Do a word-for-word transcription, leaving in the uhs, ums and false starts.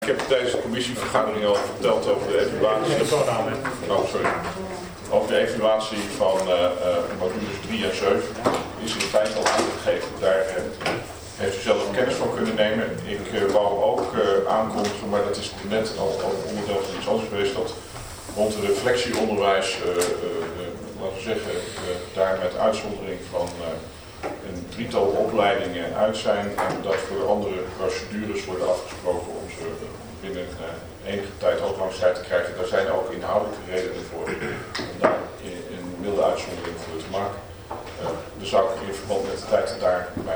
Ik heb tijdens de commissievergadering al verteld over de evaluatie. Oh, sorry. Over de evaluatie van uh, uh, modules drie en zeven is in feite al aangegeven. Daar uh, heeft u zelf kennis van kunnen nemen. Ik uh, wou ook uh, aankondigen, maar dat is net al, al onderdeel van iets anders geweest, dat rond het reflectieonderwijs, uh, uh, uh, laten we zeggen, uh, daar met uitzondering van uh, een drietal opleidingen uit zijn en dat voor de andere procedures worden afgesproken om ze binnen uh, enige tijd ook langs tijd te krijgen. Daar zijn ook inhoudelijke redenen voor om daar een milde uitzondering voor te maken. Uh, dus zou ik in verband met de tijd daarbij